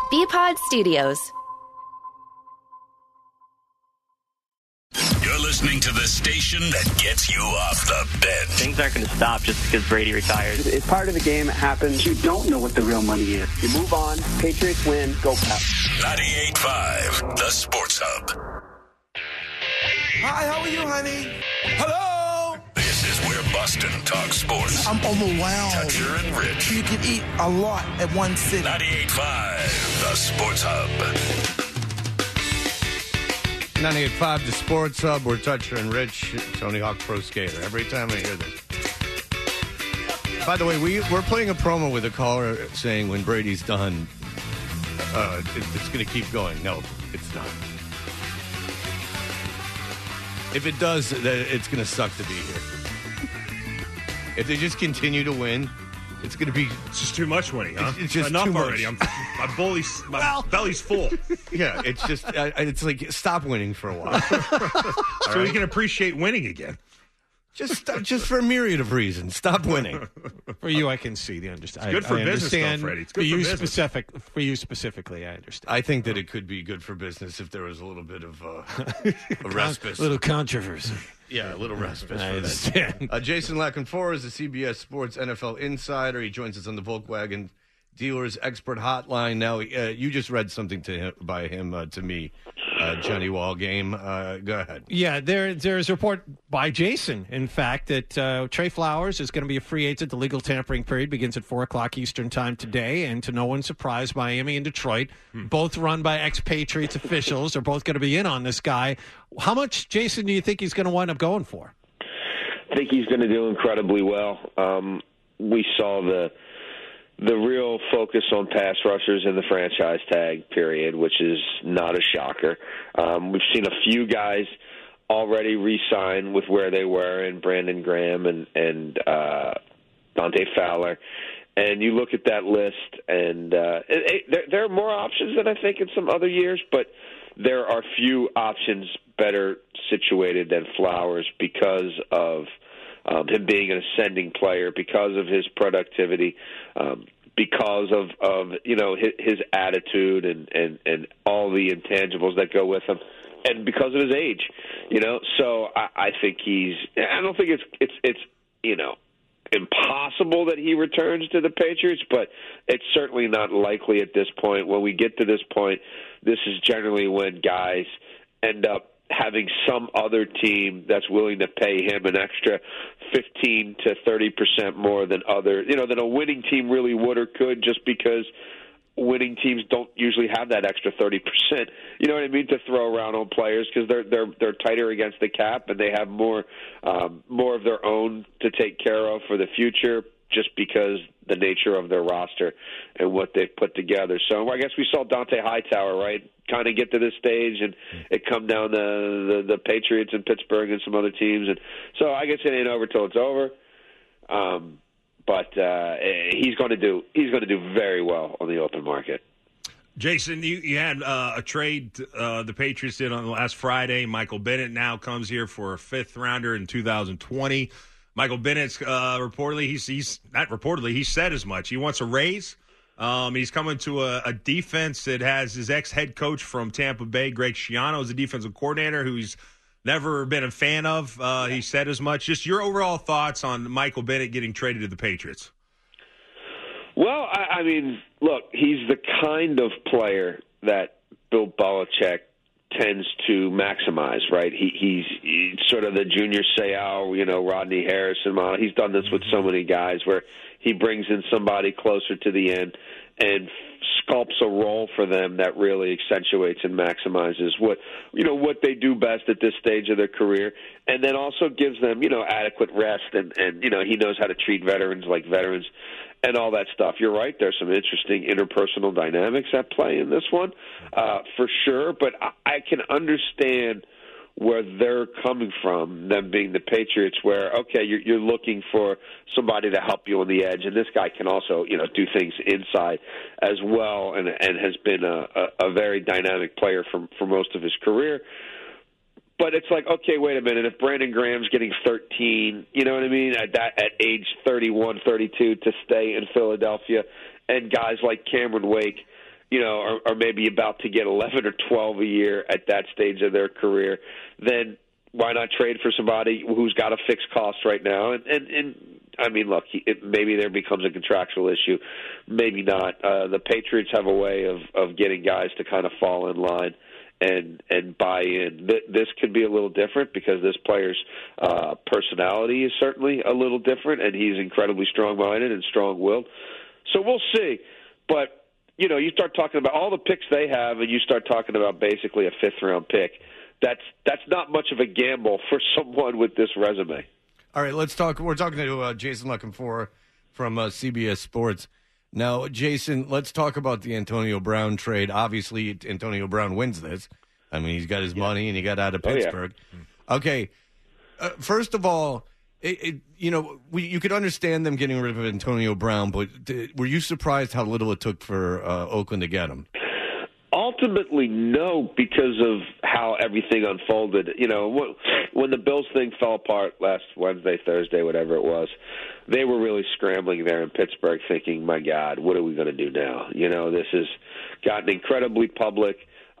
BPod Studios. You're listening to the station that gets you off the bench. Things aren't going to stop just because Brady retires. It's part of the game. It happens. You don't know what the real money is. You move on. Patriots win. Go Pats. 98.5, the Sports Hub. Hi, how are you, honey? Hello? This is where Boston talks sports. I'm overwhelmed. Toucher and Rich. You can eat a lot at one sitting. 98.5, the Sports Hub. 98.5, the Sports Hub. We're Toucher and Rich, Tony Hawk Pro Skater. Every time I hear this. By the way, we're playing a promo with a caller saying when Brady's done, it's going to keep going. No, it's not. If it does, it's going to suck to be here. If they just continue to win, it's going to be... It's just too much winning, huh? It's just enough too much. already. My belly's full. Yeah, it's just... it's like, stop winning for a while. So we can appreciate winning again. Just for a myriad of reasons. Stop winning. For you, I can see the understand. It's good for business, though, Freddie. It's good for business. For you specifically, I understand. I think that it could be good for business if there was a little bit of a respite. A little controversy. Yeah, a little respite. I understand. Jason Lackenfor is the CBS Sports NFL insider. He joins us on the Volkswagen Dealers Expert Hotline. Now, you just read something by him to me. Johnny Wall game. Go ahead. Yeah, there's a report by Jason, in fact, that Trey Flowers is going to be a free agent. The legal tampering period begins at 4 o'clock Eastern time today. And to no one's surprise, Miami and Detroit, both run by expatriates officials, are both going to be in on this guy. How much, Jason, do you think he's going to wind up going for? I think he's going to do incredibly well. We saw the real focus on pass rushers in the franchise tag period, which is not a shocker. We've seen a few guys already re-sign with where they were, in Brandon Graham and Dante Fowler. And you look at that list, and there are more options than I think in some other years, but there are few options better situated than Flowers because of him being an ascending player, because of his productivity, because of his attitude and all the intangibles that go with him, and because of his age, So I think I don't think it's impossible that he returns to the Patriots, but it's certainly not likely at this point. When we get to this point, this is generally when guys end up having some other team that's willing to pay him an extra 15 to 30% more than than a winning team really would or could, just because winning teams don't usually have that extra 30%. You know what I mean? To throw around on players, because they're tighter against the cap and they have more of their own to take care of for the future, just because the nature of their roster and what they've put together. So I guess we saw Dante Hightower, right, kind of get to this stage, and it come down to the Patriots and Pittsburgh and some other teams. And so I guess it ain't over till it's over. But he's going to do very well on the open market. Jason, you had a trade the Patriots did on last Friday. Michael Bennett now comes here for a fifth-rounder in 2020. Michael Bennett's he said as much. He wants a raise. He's coming to a defense that has his ex-head coach from Tampa Bay, Greg Schiano, as a defensive coordinator who he's never been a fan of. He said as much. Just your overall thoughts on Michael Bennett getting traded to the Patriots. Well, I mean, look, he's the kind of player that Bill Belichick tends to maximize, right? He's sort of the junior Seau, Rodney Harrison model. He's done this with so many guys where he brings in somebody closer to the end and sculpts a role for them that really accentuates and maximizes what they do best at this stage of their career, and then also gives them, adequate rest and he knows how to treat veterans like veterans and all that stuff. You're right. There's some interesting interpersonal dynamics at play in this one, for sure. But I can understand where they're coming from, them being the Patriots, where, okay, you're looking for somebody to help you on the edge, and this guy can also, do things inside as well, and has been a very dynamic player for most of his career. But it's like, okay, wait a minute. If Brandon Graham's getting 13, you know what I mean, at age 31, 32, to stay in Philadelphia, and guys like Cameron Wake are maybe about to get 11 or 12 a year at that stage of their career, then why not trade for somebody who's got a fixed cost right now? And I mean, look, maybe there becomes a contractual issue, maybe not. The Patriots have a way of getting guys to kind of fall in line and buy in. This could be a little different because this player's personality is certainly a little different, and he's incredibly strong-minded and strong-willed. So we'll see. But you start talking about all the picks they have, and you start talking about basically a fifth-round pick. That's not much of a gamble for someone with this resume. All right, let's talk. We're talking to Jason Luckenfor from CBS Sports. Now, Jason, let's talk about the Antonio Brown trade. Obviously, Antonio Brown wins this. I mean, he's got his money, and he got out of Pittsburgh. Okay, first of all, you could understand them getting rid of Antonio Brown, but were you surprised how little it took for Oakland to get him? Ultimately, no, because of how everything unfolded. When the Bills thing fell apart last Wednesday, Thursday, whatever it was, they were really scrambling there in Pittsburgh thinking, my God, what are we going to do now? This has gotten incredibly public.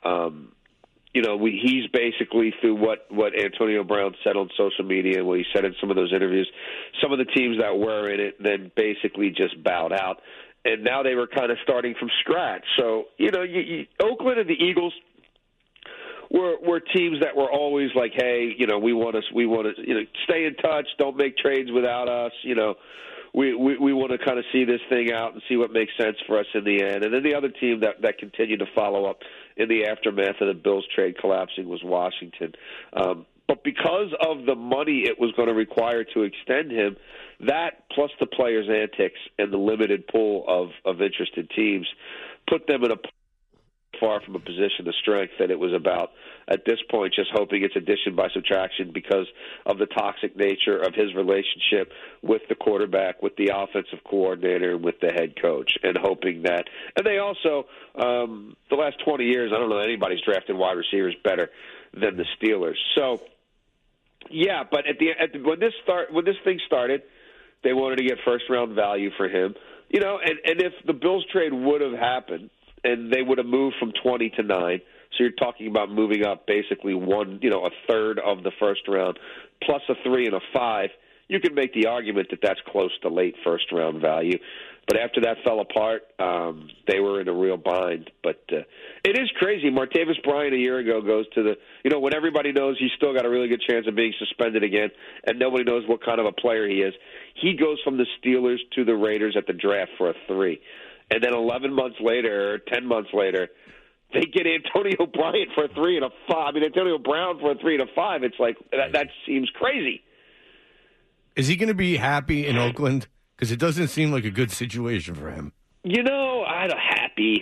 He's basically, through what Antonio Brown said on social media and what he said in some of those interviews, some of the teams that were in it then basically just bowed out. And now they were kind of starting from scratch. So, Oakland and the Eagles were teams that were always like, hey, we want to stay in touch, don't make trades without us, we want to kind of see this thing out and see what makes sense for us in the end. And then the other team that continued to follow up in the aftermath of the Bills trade collapsing was Washington. But because of the money it was going to require to extend him, that plus the players' antics and the limited pool of interested teams put them in a far from a position of strength that it was about, at this point, just hoping it's addition by subtraction because of the toxic nature of his relationship with the quarterback, with the offensive coordinator, with the head coach, and hoping that. And they also, the last 20 years, I don't know anybody's drafted wide receivers better than the Steelers. So, yeah, but when this thing started, they wanted to get first-round value for him. And if the Bills trade would have happened and they would have moved from 20 to 9, so you're talking about moving up basically a third of the first round, plus a 3 and a 5, you could make the argument that that's close to late first-round value. But after that fell apart, they were in a real bind. But it is crazy. Martavis Bryant a year ago goes to the, when everybody knows he's still got a really good chance of being suspended again, and nobody knows what kind of a player he is, he goes from the Steelers to the Raiders at the draft for a 3. And then 11 months later, or 10 months later, they get Antonio Bryant for a 3 and a 5. I mean, Antonio Brown for a 3 and a 5. It's like, that seems crazy. Is he going to be happy in Oakland? Because it doesn't seem like a good situation for him. Happy.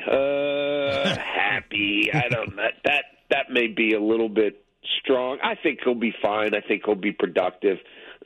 I don't know. That may be a little bit strong. I think he'll be fine. I think he'll be productive.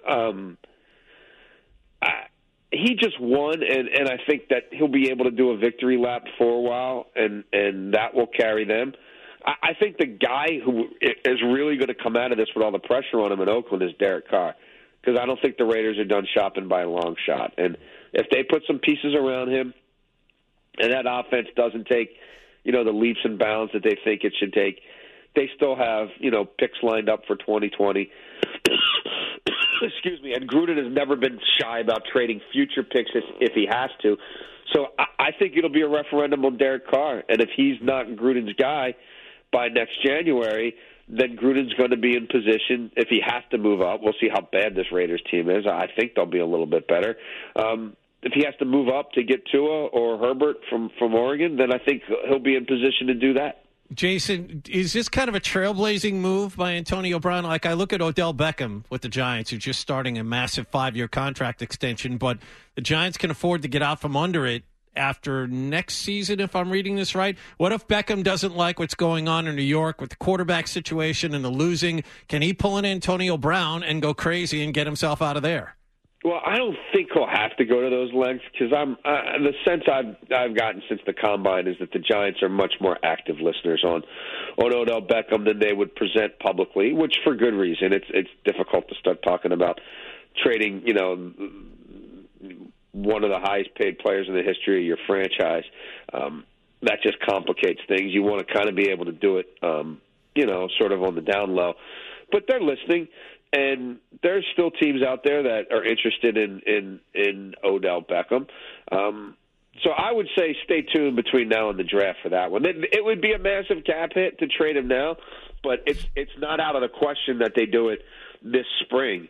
He just won, and I think that he'll be able to do a victory lap for a while, and that will carry them. I think the guy who is really going to come out of this with all the pressure on him in Oakland is Derek Carr, because I don't think the Raiders are done shopping by a long shot. And if they put some pieces around him and that offense doesn't take, the leaps and bounds that they think it should take, they still have, picks lined up for 2020. Excuse me. And Gruden has never been shy about trading future picks if he has to. So I think it'll be a referendum on Derek Carr. And if he's not Gruden's guy by next January, then Gruden's going to be in position if he has to move up. We'll see how bad this Raiders team is. I think they'll be a little bit better. If he has to move up to get Tua or Herbert from Oregon, then I think he'll be in position to do that. Jason, is this kind of a trailblazing move by Antonio Brown? Like, I look at Odell Beckham with the Giants, who's just starting a massive 5-year contract extension, but the Giants can afford to get out from under it after next season, if I'm reading this right. What if Beckham doesn't like what's going on in New York with the quarterback situation and the losing? Can he pull in Antonio Brown and go crazy and get himself out of there? Well, I don't think he'll have to go to those lengths because the sense I've gotten since the Combine is that the Giants are much more active listeners on Odell Beckham than they would present publicly, which for good reason. It's difficult to start talking about trading, one of the highest paid players in the history of your franchise. that just complicates things. You want to kind of be able to do it, sort of on the down low. But they're listening, and there's still teams out there that are interested in Odell Beckham. So I would say stay tuned between now and the draft for that one. It would be a massive cap hit to trade him now, but it's not out of the question that they do it this spring.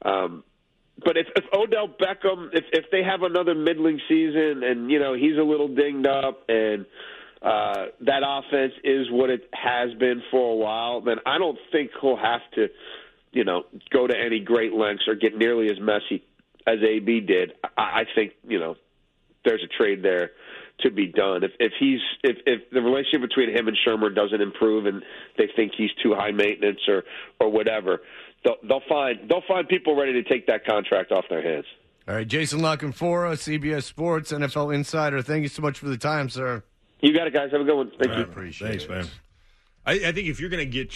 But if Odell Beckham, if they have another middling season and, he's a little dinged up and that offense is what it has been for a while, then I don't think he'll have to, go to any great lengths or get nearly as messy as AB did. I think, there's a trade there to be done. If the relationship between him and Shermer doesn't improve and they think he's too high maintenance or whatever, they'll find people ready to take that contract off their hands. All right, Jason La Canfora, CBS Sports, NFL Insider. Thank you so much for the time, sir. You got it, guys. Have a good one. Thank you. Appreciate it. Thanks, man. I think if you're going to get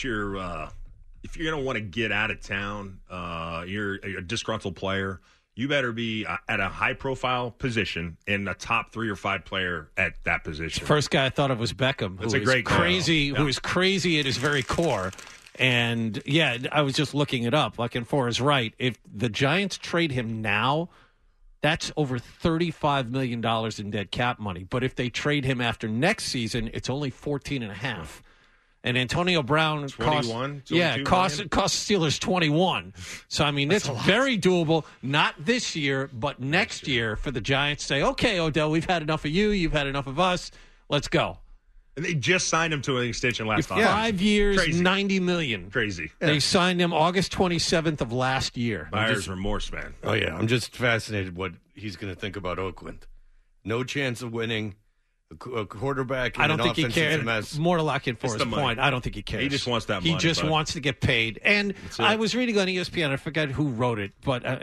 if you're going to want to get out of town, you're a disgruntled player, you better be at a high-profile position and a top 3 or 5 player at that position. First guy I thought of was Beckham, That's who a great is crazy, call. who is crazy at his very core. And, I was just looking it up. La Canfora is right. If the Giants trade him now, that's over $35 million in dead cap money. But if they trade him after next season, it's only $14.5. And Antonio Brown 21, cost Steelers 21. So I mean, it's very doable. Not this year, but next year for the Giants to say, "Okay, Odell, we've had enough of you. You've had enough of us. Let's go." And they just signed him to an extension last time. 5 years, Crazy. $90 million. Crazy. They signed him August 27th of last year. Buyer's remorse, man. Oh, yeah. I'm just fascinated what he's going to think about Oakland. No chance of winning. A quarterback. I don't think he cares. cares. More to lock in for his point. I don't think he cares. He just wants that He money. just wants to get paid. And I was reading on ESPN. I forget who wrote it,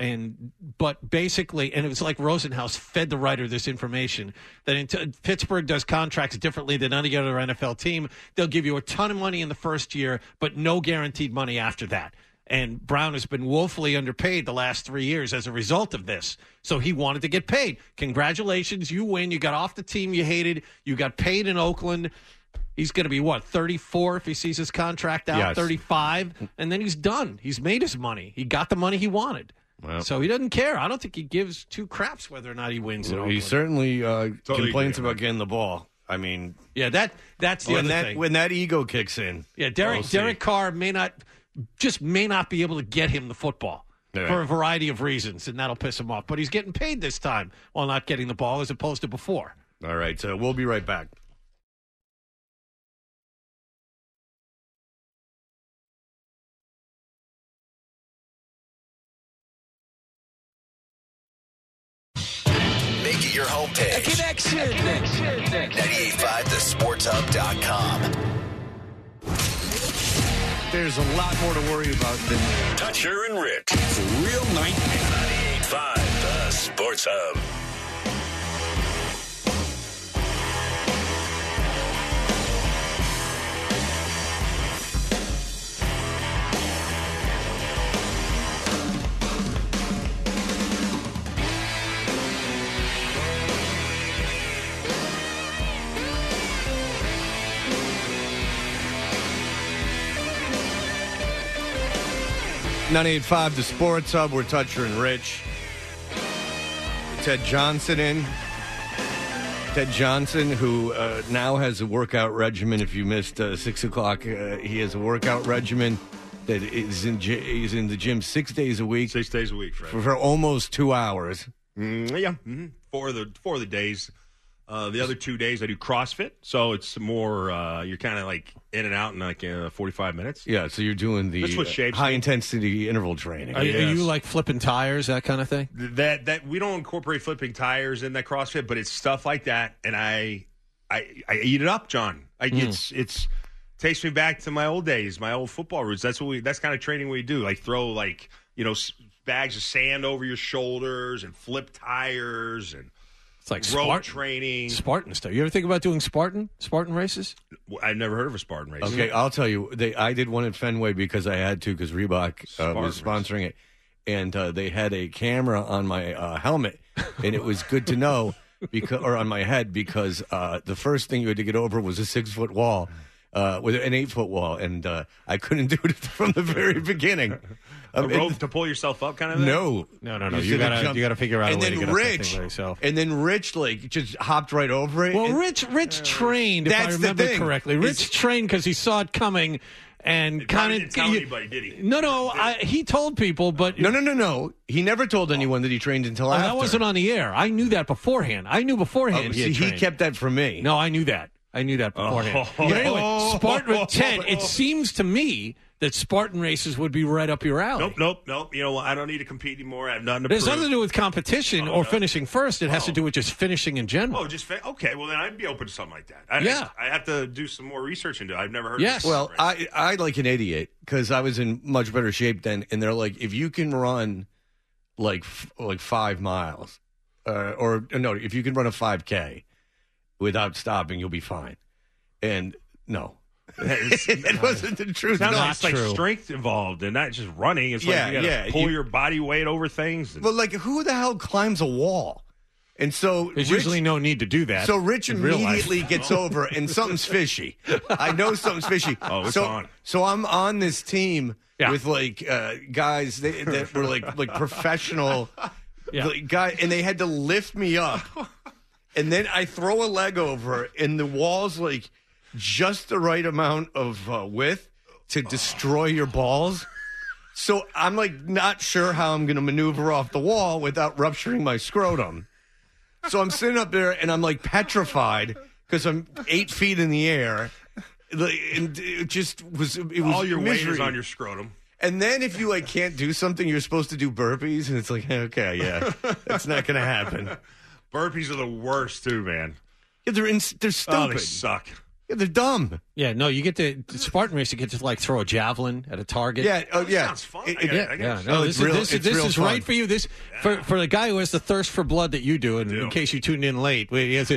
but basically, and it was like Rosenhaus fed the writer this information that Pittsburgh does contracts differently than any other NFL team. They'll give you a ton of money in the first year, but no guaranteed money after that. And Brown has been woefully underpaid the last 3 years as a result of this. So he wanted to get paid. Congratulations, you win. You got off the team you hated. You got paid in Oakland. He's going to be, 34 if he sees his contract out, Yes. 35, and then he's done. He's made his money. He got the money he wanted. Well, So he doesn't care. I don't think he gives two craps whether or not he wins in he Oakland. certainly complains agree, about getting the ball. I mean, Yeah, that's the other thing. when that ego kicks in. Yeah, we'll see. Derek Carr may not be able to get him the football for a variety of reasons, and that'll piss him off. But he's getting paid this time while not getting the ball as opposed to before. All right, so we'll be right back. Make it your homepage. Connection. 985thesportshub.com. There's a lot more to worry about than Toucher and Rich. It's a real nightmare. 98.5 The Sports Hub. .985 The Sports Hub. We're Toucher and Rich. Ted Johnson in. Ted Johnson, who now has a workout regimen. If you missed 6 o'clock, he has a workout regimen that is he's in the gym 6 days a week. 6 days a week, Fred. For almost 2 hours. Yeah. Mm-hmm. Four of the days. The other 2 days I do CrossFit, so it's more you're kind of like in and out in like 45 minutes. Yeah, so you're doing the That's what shapes high me. intensity interval training. Are you like flipping tires, that kind of thing? That we don't incorporate flipping tires in that CrossFit, but it's stuff like that, and I eat it up, John. It's takes me back to my old days, my old football roots. That's kind of training we do, like throw bags of sand over your shoulders and flip tires and. It's like road training. Spartan stuff. You ever think about doing Spartan races? I've never heard of a Spartan race. Okay, I'll tell you. I did one at Fenway because I had to, because Reebok was sponsoring it. And they had a camera on my helmet, and it was good to know or on my head because the first thing you had to get over was a 6-foot wall. With an 8-foot wall, and I couldn't do it from the very beginning. A rope to pull yourself up, kind of thing? No. You gotta figure out a way to get up that thing by yourself. And then Rich just hopped right over it. Well, Rich trained, if I remember correctly. Rich trained because he saw it coming. And kind of didn't tell anybody, did he? No. He told people, but no. He never told anyone that he trained until after. That wasn't on the air. I knew that beforehand. He kept that from me. No, I knew that. beforehand. But anyway, Spartan 10. It seems to me that Spartan races would be right up your alley. Nope. You know, I don't need to compete anymore. I have nothing to There's prove. nothing to do with competition or finishing first. It has to do with just finishing in general. Okay. Well, then I'd be open to something like that. I have to do some more research into it. I've never heard of this. Well, I like an idiot because I was in much better shape then, and they're like, if you can run like 5 miles, if you can run a 5K without stopping, you'll be fine. And no. It wasn't the truth. It's like strength involved and not just running. It's like you gotta pull your body weight over things. But like, who the hell climbs a wall? And so there's usually no need to do that. So Rich immediately gets over, and something's fishy. I know something's fishy. Oh, it's on. So I'm on this team with like guys that were like professional guys, and they had to lift me up, and then I throw a leg over, and the wall's like just the right amount of width to destroy your balls. So I'm like not sure how I'm going to maneuver off the wall without rupturing my scrotum. So I'm sitting up there and I'm like petrified because I'm 8 feet in the air. And it was all your misery. weight is on your scrotum. And then if you like can't do something, you're supposed to do burpees, and it's like, okay, yeah, that's not going to happen. Burpees are the worst too, man. Yeah, they're stupid. Oh, they suck. Yeah, they're dumb. Yeah, no, you get to Spartan race. You get to like throw a javelin at a target. Yeah, sounds fun. This is fun. right for you. This for the guy who has the thirst for blood that you do. And in case you tuned in late,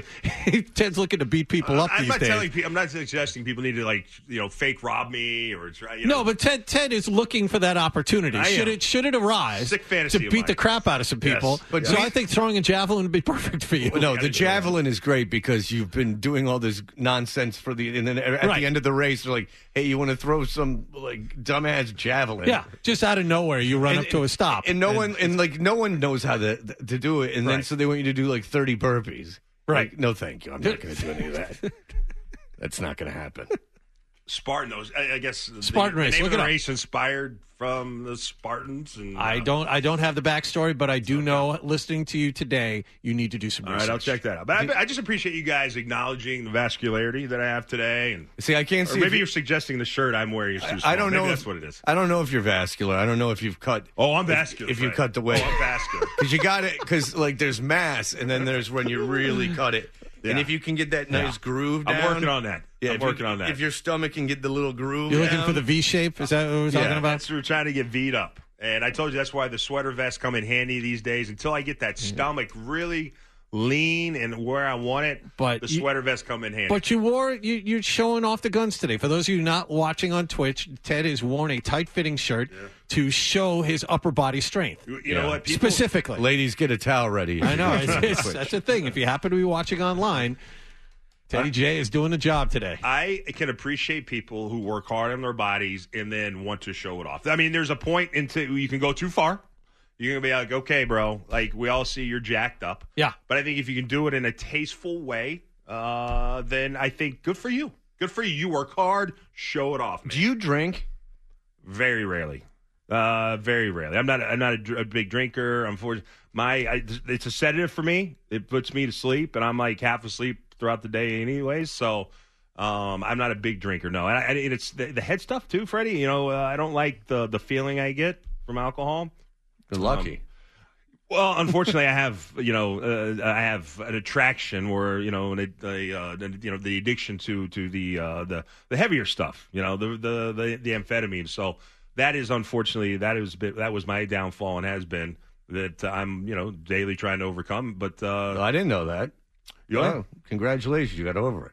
Ted's looking to beat people up these days. I'm not suggesting people need to fake rob me or No, but Ted is looking for that opportunity. Should it arise to beat the crap out of some people? Yes. I think throwing a javelin would be perfect for you. No, the javelin is great because you've been doing all this nonsense and then at the end of the race, they're like, "Hey, you want to throw some like dumbass javelin?" Yeah, just out of nowhere, you run up to a stop, and no one knows how to do it, and then so they want you to do like 30 burpees. Right? Like, no, thank you. I'm not going to do any of that. That's not going to happen. Spartan, I guess. Spartan race. The name Look of the it up. race inspired from the Spartans. And I don't have the backstory, but I do know. Listening to you today, you need to do some research. All right, I'll check that out. But I just appreciate you guys acknowledging the vascularity that I have today. And see, I can't see. Maybe you're suggesting the shirt I'm wearing is too small. I don't know. Maybe that's what it is. I don't know if you're vascular. I don't know if you've cut. Oh, I'm vascular. If you cut the weight, I'm vascular. Because you got it. Because like there's mass, and then there's when you really cut it. Yeah. And if you can get that nice groove down. I'm working on that. Yeah, I'm working on that. If your stomach can get the little groove You're down. looking for the V shape? Is that what we're talking about? We're trying to get V'd up. And I told you that's why the sweater vests come in handy these days. Until I get that stomach really lean and where I want it, the sweater vests come in handy. But you're showing off the guns today. For those of you not watching on Twitch, Ted has worn a tight-fitting shirt to show his upper body strength. You know what? Specifically. Ladies, get a towel ready. I know. That's the thing. If you happen to be watching online, Teddy J is doing the job today. I can appreciate people who work hard on their bodies and then want to show it off. I mean, there's a point you can go too far. You're going to be like, okay, bro, like we all see you're jacked up. Yeah. But I think if you can do it in a tasteful way, then I think good for you. Good for you. You work hard, show it off, man. Do you drink? Very rarely. Very rarely. I'm not a big drinker. Unfortunately, it's a sedative for me. It puts me to sleep, and I'm like half asleep throughout the day anyways, so I'm not a big drinker, no. And it's the head stuff too, Freddie. I don't like the feeling I get from alcohol. You're lucky. Well, unfortunately, I have I have an attraction where the addiction to the heavier stuff, the amphetamine. So that is unfortunately that was my downfall and has been that I'm daily trying to overcome. But I didn't know that. Oh, congratulations! You got over it.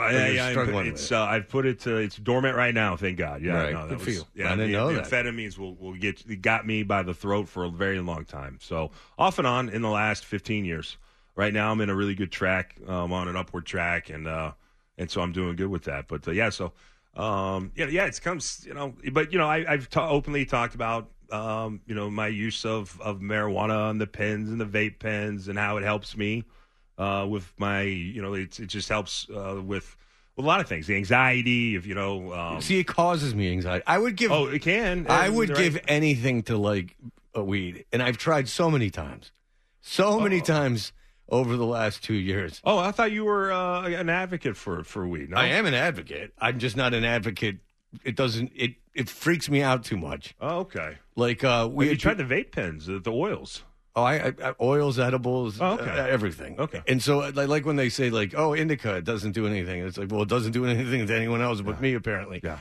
I've put it to it's dormant right now. Thank God. Yeah, right. No, Good for you. Yeah, I didn't know that. Amphetamines got me by the throat for a very long time. So off and on in the last 15 years. right now I'm in a really good track. I'm on an upward track, and so I'm doing good with that. But it comes, But I've openly talked about my use of marijuana and the pens and the vape pens and how it helps me with my it just helps with a lot of things, the anxiety of See, it causes me anxiety. I would give. Oh, it can. I would give anything to like a weed, and I've tried so many times over the last 2 years. Oh, I thought you were an advocate for weed. No? I am an advocate. I'm just not an advocate. It doesn't. It freaks me out too much. Oh, okay. Like you tried the vape pens, the oils. Oh, I oils, edibles, everything. Okay. And so, like when they say, like, oh, indica, it doesn't do anything. It's like, well, it doesn't do anything to anyone else but me, apparently. Yeah.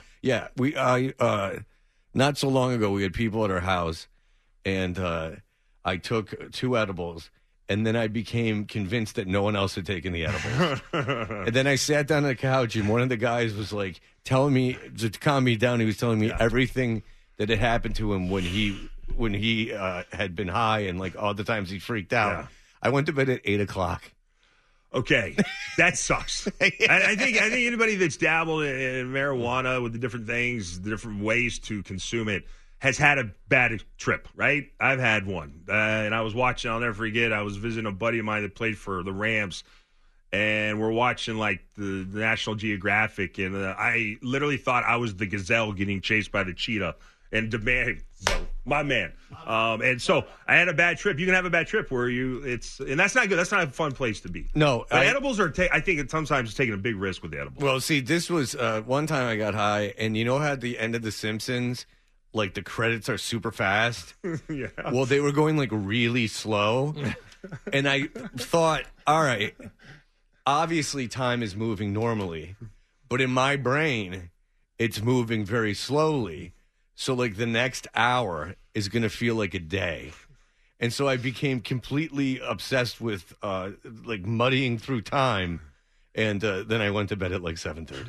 Yeah. Not so long ago, we had people at our house, and I took 2 edibles, and then I became convinced that no one else had taken the edibles. And then I sat down on the couch, and one of the guys was like telling me, to calm me down, he was telling me everything that had happened to him when he had been high and like all the times he freaked out. Yeah. I went to bed at 8:00. Okay, that sucks. I think anybody that's dabbled in marijuana with the different things, the different ways to consume it, has had a bad trip, right? I've had one. And I was watching, I'll never forget, I was visiting a buddy of mine that played for the Rams, and we're watching like the National Geographic, and I literally thought I was the gazelle getting chased by the cheetah. And demand, my man. And so I had a bad trip. You can have a bad trip where and that's not good. That's not a fun place to be. No. But edibles are, I think sometimes it's taking a big risk with the edibles. Well, see, this was one time I got high, and you know how at the end of The Simpsons, like the credits are super fast? Yeah. Well, they were going like really slow. And I thought, all right, obviously time is moving normally, but in my brain, it's moving very slowly. So, like, the next hour is going to feel like a day. And so I became completely obsessed with, like, muddying through time. And then I went to bed at, like,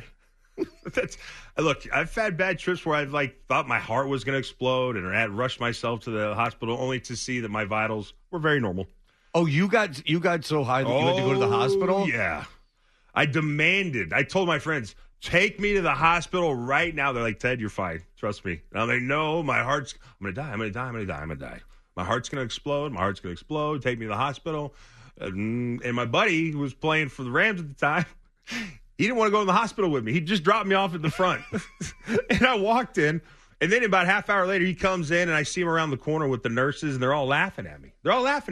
7:30. Look, I've had bad trips where I've, like, thought my heart was going to explode and I had rushed myself to the hospital only to see that my vitals were very normal. Oh, you got so high that you had to go to the hospital? Yeah. I told my friends, take me to the hospital right now. They're like, Ted, you're fine. Trust me. And I'm like, no, I'm going to die. My heart's going to explode. Take me to the hospital. And my buddy, who was playing for the Rams at the time, he didn't want to go in the hospital with me. He just dropped me off at the front. And I walked in. And then about a half hour later, he comes in, and I see him around the corner with the nurses, and they're all laughing at me.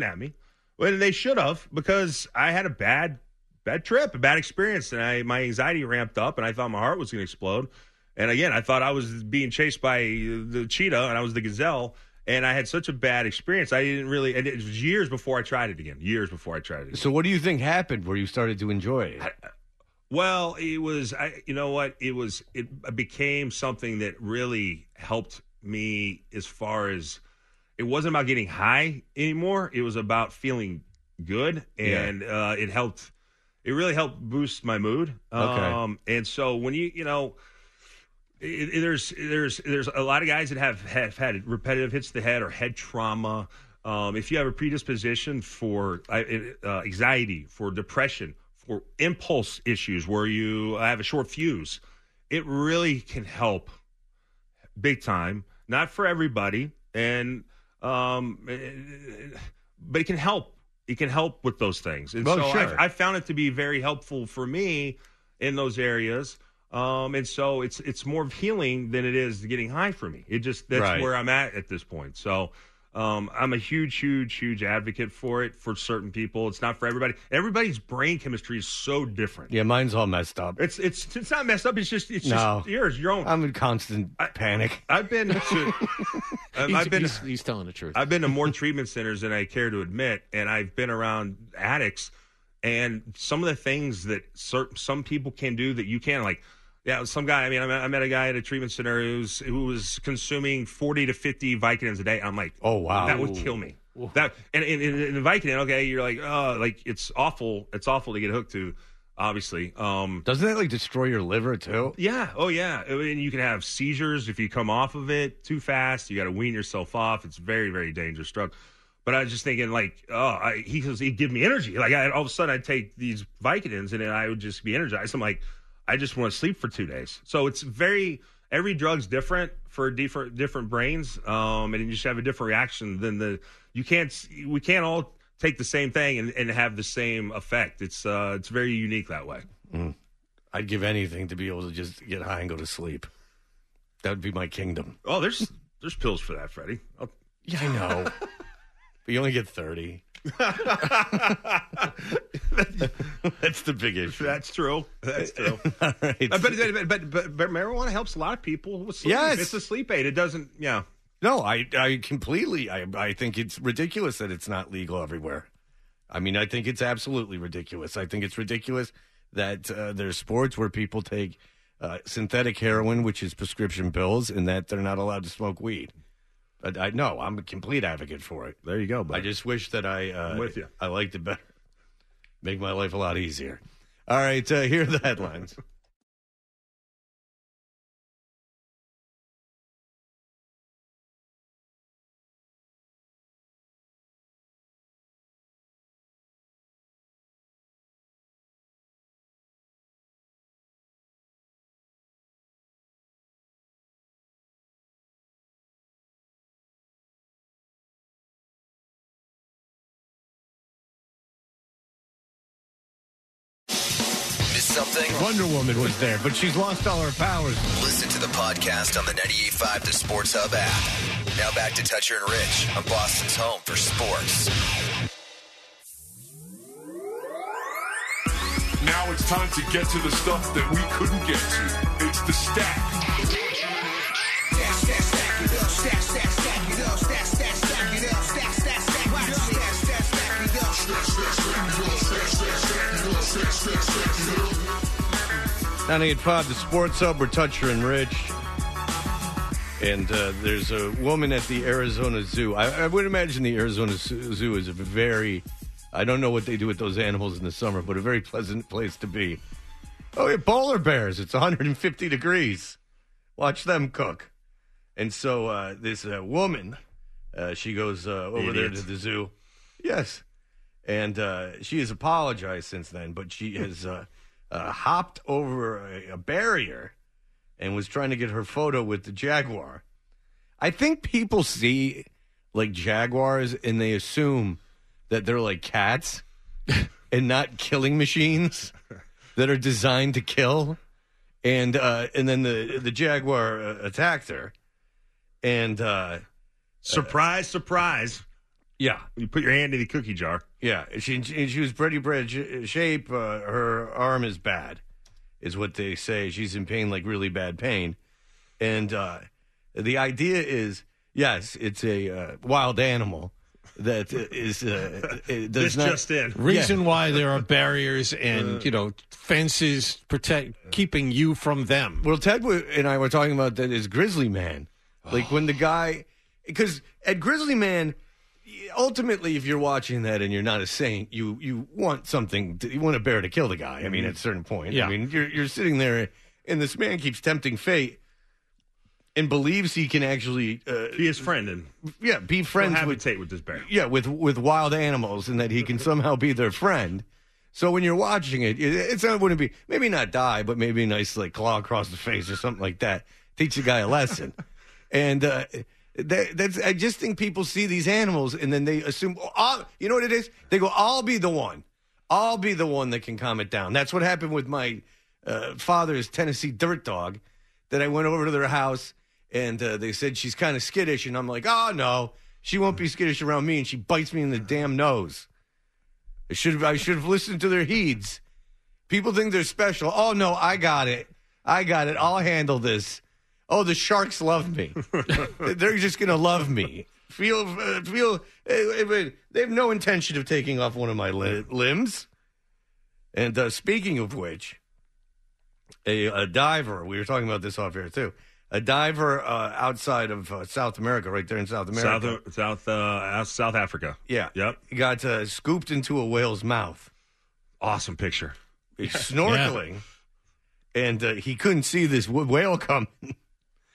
Well, they should have, because I had a bad trip, a bad experience, and my anxiety ramped up, and I thought my heart was going to explode. And again, I thought I was being chased by the cheetah, and I was the gazelle, and I had such a bad experience. I didn't really, and it was years before I tried it again. So what do you think happened where you started to enjoy it? Well, it was, it became something that really helped me as far as, it wasn't about getting high anymore. It was about feeling good, and it really helped boost my mood. Okay. And so when there's a lot of guys that have had repetitive hits to the head or head trauma. If you have a predisposition for anxiety, for depression, for impulse issues where you have a short fuse, it really can help big time. Not for everybody, but it can help. It can help with those things. And sure. I found it to be very helpful for me in those areas. And so it's more of healing than it is getting high for me. That's right. Where I'm at this point. So I'm a huge advocate for it for certain people. It's not for everybody. Everybody's brain chemistry is so different. Yeah, mine's all messed up. It's not messed up. It's just yours, your own. I'm in constant panic. I've been to. He's telling the truth. I've been to more treatment centers than I care to admit, and I've been around addicts, and some of the things that some people can do that you can't, like. Yeah, some guy. I mean, I met a guy at a treatment center who was consuming 40 to 50 Vicodins a day. I'm like, oh wow, that would kill me. That and the Vicodin, okay, you're like, oh, like it's awful. It's awful to get hooked to. Obviously, doesn't that like destroy your liver too? Yeah. Oh yeah. And you can have seizures if you come off of it too fast. You got to wean yourself off. It's very, very dangerous drug. But I was just thinking, like, he goes, he'd give me energy. Like, all of a sudden, I'd take these Vicodins, and then I would just be energized. I'm like, I just want to sleep for 2 days. So it's every drug's different for different brains, and you just have a different reaction than we can't all take the same thing and have the same effect. It's very unique that way. I'd give anything to be able to just get high and go to sleep. That would be my kingdom. Oh, there's pills for that, Freddie. Yeah, I know. But you only get 30. That's the big issue. That's true. That's true. All right. But marijuana helps a lot of people with sleep. Yes. It's a sleep aid. It doesn't, yeah. No, I completely, I think it's ridiculous that it's not legal everywhere. I mean, I think it's absolutely ridiculous. I think it's ridiculous that there's sports where people take synthetic heroin, which is prescription pills, and that they're not allowed to smoke weed. But I'm a complete advocate for it. There you go, buddy. I just wish that I'm with you. I liked it better. Make my life a lot easier. All right, here are the headlines. Something? Wonder Woman was there, but she's lost all her powers. Listen to the podcast on the 98.5 The Sports Hub app. Now back to Toucher and Rich on Boston's home for sports. Now it's time to get to the stuff that we couldn't get to. It's the stack. Down 8-5, the Sports Hub. We're Toucher and Rich. And there's a woman at the Arizona Zoo. I would imagine the Arizona Zoo is a very, I don't know what they do with those animals in the summer, but a very pleasant place to be. Oh, yeah, polar bears. It's 150 degrees. Watch them cook. And so this woman, she goes over there to the zoo. Yes. And she has apologized since then, but she has hopped over a barrier and was trying to get her photo with the jaguar. I think people see, like, jaguars and they assume that they're like cats and not killing machines that are designed to kill. And then the jaguar attacked her. And surprise. Yeah. You put your hand in the cookie jar. Yeah. She was pretty bad shape. Her arm is bad, is what they say. She's in pain, like really bad pain. And the idea is, yes, it's a wild animal that is does not, just in. Reason why there are barriers and fences keeping you from them. Well, Ted and I were talking about that as Grizzly Man, like when the guy, because at Grizzly Man, ultimately, if you're watching that and you're not a saint, you want something. You want a bear to kill the guy. I mean, at a certain point. Yeah. I mean, you're sitting there, and this man keeps tempting fate, and believes he can actually be his friend and be friends with this bear. Yeah, with wild animals, and that he can somehow be their friend. So when you're watching it, wouldn't be maybe not die, but maybe a nice like claw across the face or something like that. Teach the guy a lesson, and. I just think people see these animals and then they assume, you know what it is? They go, I'll be the one. I'll be the one that can calm it down. That's what happened with my father's Tennessee dirt dog, that I went over to their house and they said she's kind of skittish. And I'm like, oh, no, she won't be skittish around me. And she bites me in the damn nose. I should have listened to their heeds. People think they're special. Oh, no, I got it. I'll handle this. Oh, the sharks love me. They're just going to love me. They have no intention of taking off one of my limbs. And speaking of which, a diver, we were talking about this off air too, a diver outside of South America, right there in South America. South Africa. Yeah. Yep. He got scooped into a whale's mouth. Awesome picture. He's snorkeling. Yeah. And he couldn't see this whale coming.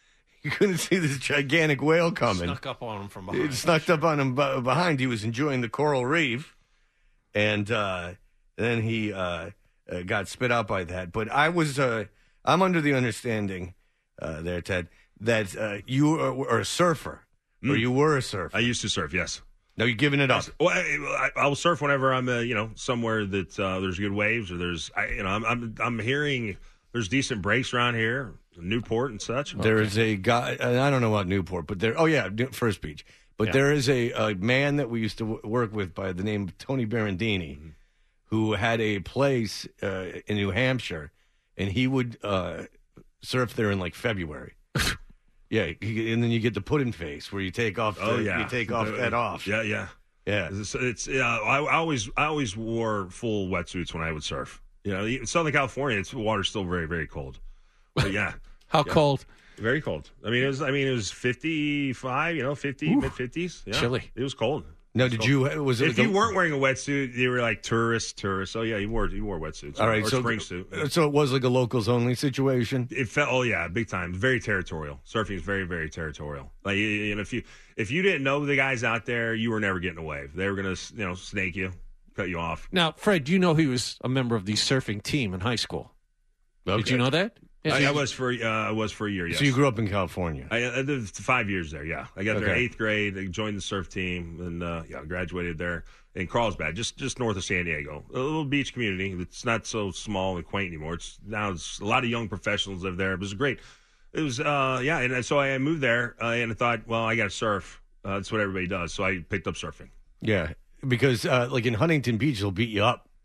You couldn't see this gigantic whale coming. Snuck up on him from behind. It snuck up on him behind. He was enjoying the coral reef, and then he got spit out by that. But I'm under the understanding there, Ted, that you are a surfer, or you were a surfer. I used to surf, yes. No, you're giving it up. Well, I'll surf whenever I'm, somewhere that there's good waves, or I'm hearing there's decent breaks around here, Newport and such. There is a guy, I don't know about Newport, but First Beach. But there is a man that we used to work with by the name of Tony Berendini, who had a place in New Hampshire, and he would surf there in like February. Yeah, and then you get the pudding face where you take off. You take off head off. Yeah. It's I always wore full wetsuits when I would surf. In Southern California, the water's still very, very cold. But yeah, How cold? Very cold. It was 55. Ooh, mid-50s. Yeah. Chilly. It was cold. No, did you? If you weren't wearing a wetsuit, you were like tourists. Oh yeah, you wore wetsuits. All right, or so spring suit. So it was like a locals only situation. It felt, big time. Very territorial. Surfing is very, very territorial. Like, if you didn't know the guys out there, you were never getting a wave. They were gonna, snake you, cut you off. Now, Fred, you know he was a member of the surfing team in high school. Okay. Did you know that? I was for a year. Yes. So you grew up in California. I did 5 years there. Yeah, I got there 8th grade. I joined the surf team, and graduated there in Carlsbad, just north of San Diego. A little beach community. It's not so small and quaint anymore. It's a lot of young professionals live there. It was great. It was and so I moved there, and I thought, well, I got to surf. That's what everybody does. So I picked up surfing. Yeah, because like in Huntington Beach, they'll beat you up.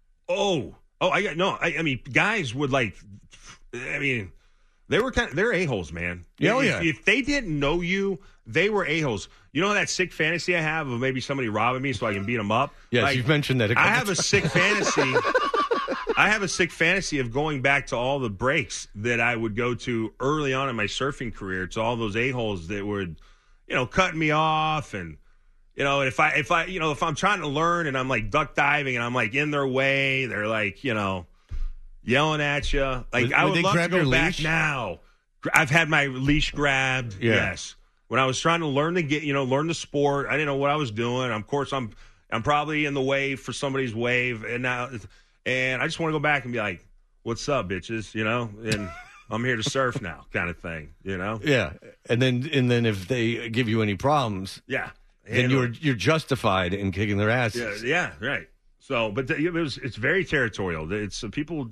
I mean, guys would like. I mean, they're a-holes, man. If they didn't know you, they were a-holes. You know that sick fantasy I have of maybe somebody robbing me so I can beat them up? Yes, you've mentioned that a couple I have a sick fantasy. I have a sick fantasy of going back to all the breaks that I would go to early on in my surfing career, to all those a-holes that would, cut me off. And, if I'm trying to learn and I'm like duck diving and I'm like in their way, they're like, yelling at you. Like, I would love to go back leash? Now. I've had my leash grabbed. Yeah. Yes. When I was trying to learn learn the sport, I didn't know what I was doing. Of course, I'm probably in the wave for somebody's wave, and I just want to go back and be like, "What's up, bitches?" And I'm here to surf now, kind of thing. Yeah. And then if they give you any problems, then you're justified in kicking their asses. Yeah. Right. So, but it's very territorial. It's people,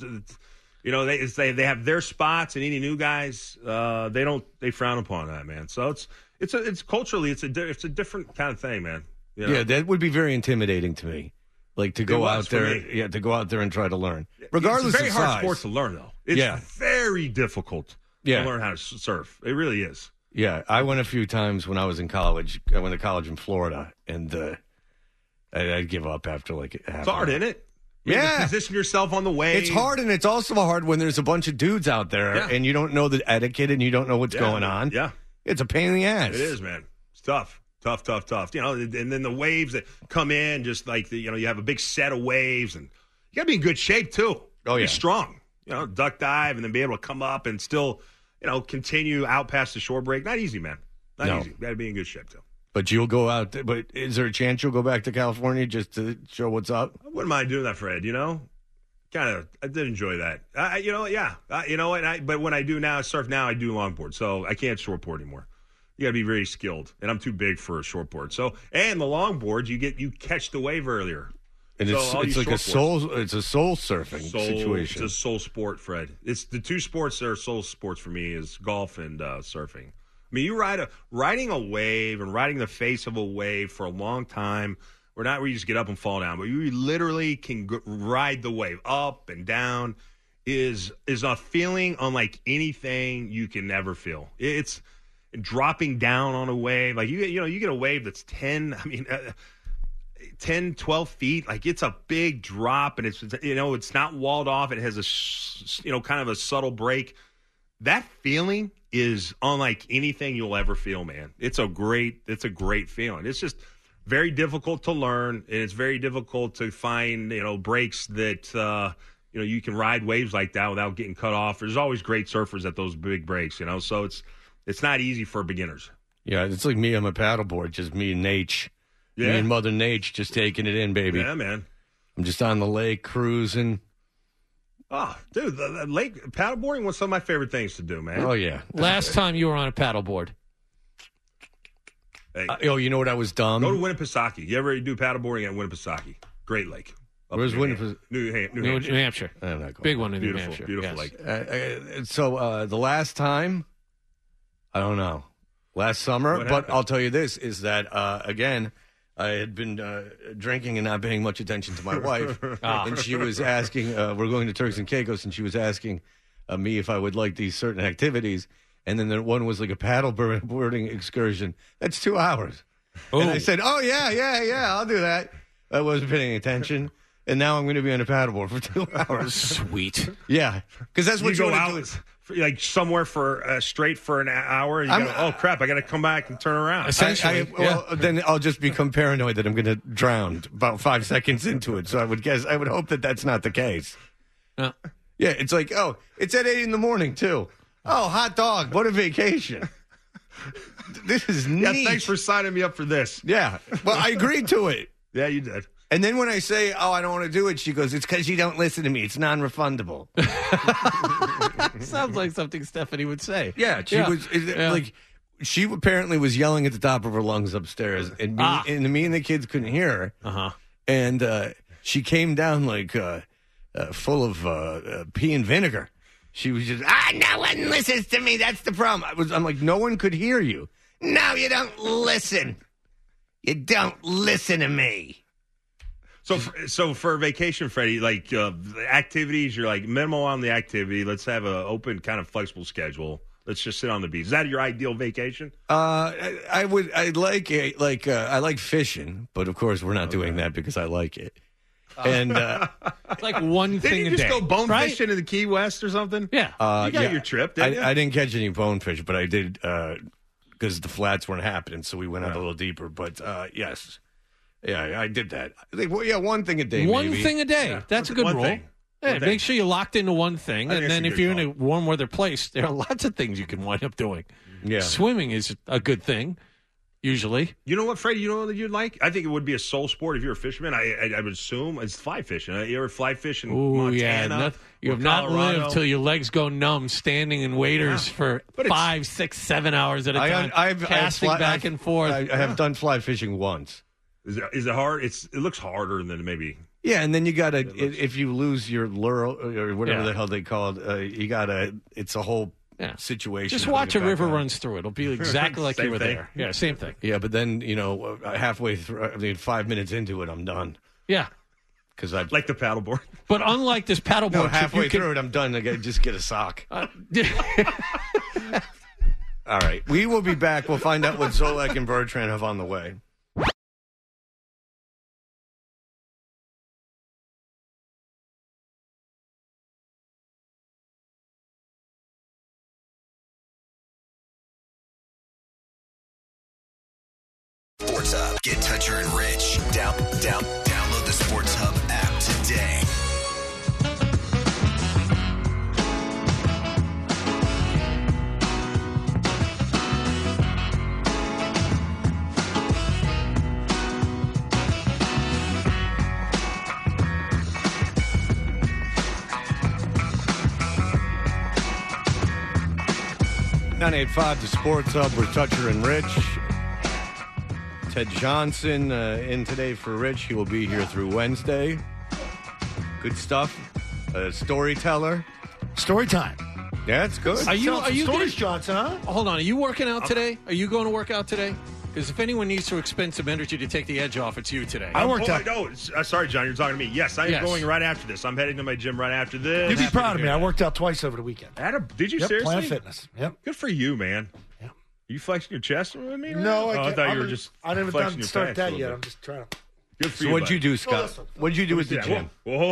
they have their spots, and any new guys, they frown upon that, man. So it's culturally, it's a different kind of thing, man. Yeah, that would be very intimidating to me. Like to go out there, to go out there and try to learn. Regardless, it's a very of hard size. sport to learn, though. It's very difficult to learn how to surf. It really is. Yeah, I went a few times when I was in college. I went to college in Florida, and I'd give up after like half. It's hard, isn't it? Yeah. Position yourself on the wave. It's hard, and it's also hard when there's a bunch of dudes out there, and you don't know the etiquette, and you don't know what's going on. Yeah. It's a pain in the ass. It is, man. It's tough. Tough. And then the waves that come in, just like, you have a big set of waves, and you got to be in good shape, too. Oh, yeah. Be strong. Duck dive, and then be able to come up and still, continue out past the shore break. Not easy, man. Not easy. Got to be in good shape, too. But you'll go out. But is there a chance you'll go back to California just to show what's up? I wouldn't mind doing that, Fred. I did enjoy that. But when I do now, surf now, I do longboard, so I can't shortboard anymore. You got to be very skilled, and I'm too big for a shortboard. So, and the longboard, you catch the wave earlier. And it's like a soul surfing situation. It's a soul sport, Fred. It's the two sports that are soul sports for me is golf and surfing. I mean, you riding a wave and riding the face of a wave for a long time, or not where you just get up and fall down, but you literally can ride the wave up and down is a feeling unlike anything you can ever feel. It's dropping down on a wave. Like, you get a wave that's 10, 12 feet. Like, it's a big drop, and it's not walled off. It has a, kind of a subtle break. That feeling is unlike anything you'll ever feel, man. It's a great feeling. It's just very difficult to learn, and it's very difficult to find, breaks that, you can ride waves like that without getting cut off. There's always great surfers at those big breaks, so It's not easy for beginners. Yeah, it's like me on my paddleboard, just me and Nate. Yeah. Me and Mother Nate just taking it in, baby. Yeah, man. I'm just on the lake cruising. Oh, dude, the lake paddleboarding was some of my favorite things to do, man. Oh, yeah. Last time you were on a paddleboard. Hey, You know what I was dumb? go to Winnipesaukee. You ever do paddleboarding at Winnipesaukee? Great lake. Up Where's in New Winnipesaukee? New New Hampshire. Hampshire. I'm not going. Big one in New Beautiful, Hampshire. beautiful Yes. lake. So the last time, I don't know, last summer, What but happened? I'll tell you this, is that, again, I had been drinking and not paying much attention to my wife, and she was asking, we're going to Turks and Caicos, and she was asking me if I would like these certain activities, and then the one was like a paddleboarding excursion. That's 2 hours. And I said, oh, yeah, I'll do that. I wasn't paying attention. And now I'm going to be on a paddleboard for 2 hours. Sweet. Yeah, because that's what You you go want to out do. like somewhere for straight for an hour. And you go, oh crap! I got to come back and turn around. Essentially, Then I'll just become paranoid that I'm going to drown about 5 seconds into it. So I would hope that that's not the case. Yeah. Yeah, it's like, oh, it's at 8 a.m. too. Oh, hot dog! What a vacation! This is Yeah, neat. thanks for signing me up for this. Yeah, well, I agreed to it. Yeah, you did. And then when I say, oh, I don't want to do it, she goes, it's because you don't listen to me. It's non-refundable. Sounds like something Stephanie would say. Yeah, she was like, she apparently was yelling at the top of her lungs upstairs, and me and the kids couldn't hear her. Uh-huh. And she came down like full of pea and vinegar. She was just, no one listens to me. That's the problem. I'm like, no one could hear you. No, you don't listen. You don't listen to me. So for vacation, Freddie, like activities, you're like minimal on the activity. Let's have an open, kind of flexible schedule. Let's just sit on the beach. Is that your ideal vacation? I like fishing, but of course we're not doing that because I like it. And It's like one thing Didn't a you just day. go bone right? fishing in the Key West or something? Yeah. You got your trip, didn't you? I didn't catch any bonefish, but I did because the flats weren't happening, so we went out a little deeper. But yes, yeah, I did that. I think, one thing a day. One maybe. thing a day. Yeah. That's a good One rule. thing. Yeah, One thing. make sure you're locked into one thing, I and think then that's a if good you're in a call. warm weather place, there are lots of things you can wind up doing. Yeah. Swimming is a good thing, usually. You know what, Freddie? You know what you'd like? I think it would be a soul sport if you're a fisherman. I would assume it's fly fishing. You ever fly fishing in Ooh, Montana? yeah. You or have not Colorado? lived till your legs go numb, standing in waders for But it's- 5, 6, 7 hours at a time, I've casting back and forth. I have done fly fishing once. Is it hard? It looks harder than maybe. Yeah, and then you got to, if you lose your lure or whatever Yeah. the hell they call it, you got to, it's a whole situation. Just to watch bring a it river back on. runs through it. It'll be exactly like you Same were thing. there. Yeah, same thing. Yeah, but then, halfway through, 5 minutes into it, I'm done. Yeah. Because I Like the paddleboard. But unlike this paddleboard No, trip, halfway you can- through it, I'm done. I just get a sock. All right. We will be back. We'll find out what Zolak and Bertrand have on the way. Sports Hub. Get Toucher and Rich. Download the Sports Hub app today. .985 the Sports Hub. We're Toucher and Rich. Ted Johnson in today for Rich. He will be here through Wednesday. Good stuff. Storyteller. Story time. Yeah, it's good. Are you Stories, getting- Johnson, huh? Hold on. Are you working out today? Are you going to work out today? Because if anyone needs to expend some energy to take the edge off, it's you today. I worked out. No, sorry, John. You're talking to me. Yes, I am Yes. going right after this. I'm heading to my gym right after this. You'd be proud of me. I worked out twice over the weekend. Did you Yep, seriously? Planet Fitness. Yep. Good for you, man. Yep. You flexing your chest with me? No, I thought you were just. I didn't flexing even your start pants that a yet. little I'm just trying to. Good for So you. what'd you buddy. do, Scott? listen. What'd you do at the Yeah, gym? whoa,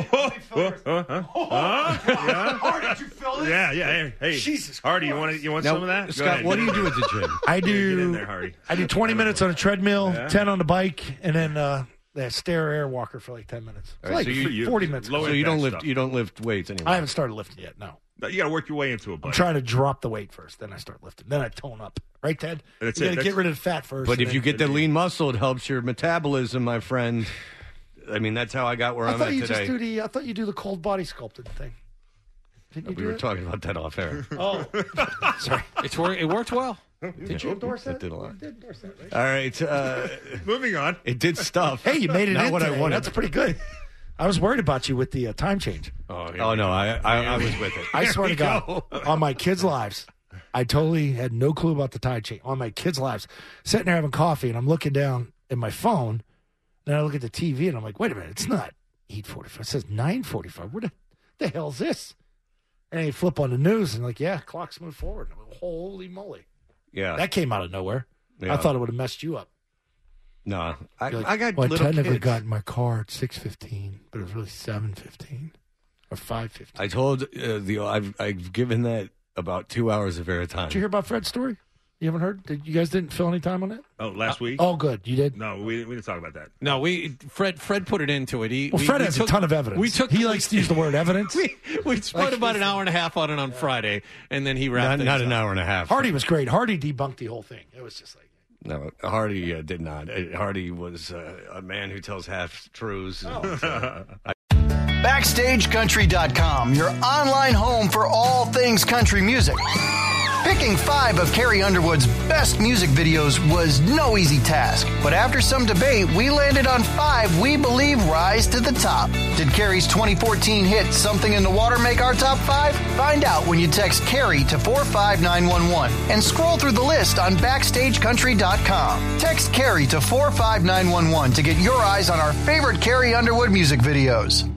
Did you feel this? yeah. Hey, Jesus Hardy, you want Now, some of that? Go Scott, ahead. what do you do at the gym? I Get in do. there, Hardy. I do 20 minutes on a treadmill, 10 on the bike, and then that stair air walker for like 10 minutes. It's All right, like so you- 40 minutes. low So you don't impact lift. stuff. You don't lift weights anymore. I haven't started lifting yet. No. You got to work your way into it, I'm buddy. trying to drop the weight first, then I start lifting. Then I tone up. Right, Ted? That's you it. got to get rid of the fat first. But and if you then- get the lean muscle, it helps your metabolism, my friend. I mean, that's how I got where I'm at today. I thought you do the cold body sculpting thing. Didn't you We do were it? talking about that off air. Oh, sorry. It worked well. Did you endorse that? It did a lot. You did endorse that, right? All right. Moving on. It did stuff. Hey, you made it Not in what today. I wanted. That's pretty good. I was worried about you with the time change. Oh no, I was with it. I swear to God, on my kids' lives, I totally had no clue about the time change. On my kids' lives, sitting there having coffee, and I'm looking down at my phone, and I look at the TV, and I'm like, wait a minute, it's not 8:45. It says 9:45. Where the hell is this? And you flip on the news, and like, yeah, clocks move forward. I'm like, holy moly. Yeah. That came out of nowhere. Yeah. I thought it would have messed you up. No, You're like, I got well, little I technically kids. got in my car at 6:15, but it was really 7:15 or 5:15. I told I've given that about 2 hours of airtime. Did you hear about Fred's story? You haven't heard? You guys didn't fill any time on it? Oh, last week? Oh, good. You did? No, we didn't talk about that. No, Fred put it into it. Fred has a ton of evidence. He likes to use the word evidence. We spent about an hour and a half on it on Friday, and then he wrapped Not things an up. hour and a half. Hardy was great. Hardy debunked the whole thing. It was just like, No, Hardy did not. Hardy was a man who tells half truths. BackstageCountry.com, your online home for all things country music. Picking 5 of Carrie Underwood's best music videos was no easy task, but after some debate, we landed on 5 we believe rise to the top. Did Carrie's 2014 hit Something in the Water make our top 5? Find out when you text Carrie to 45911 and scroll through the list on BackstageCountry.com. Text Carrie to 45911 to get your eyes on our favorite Carrie Underwood music videos.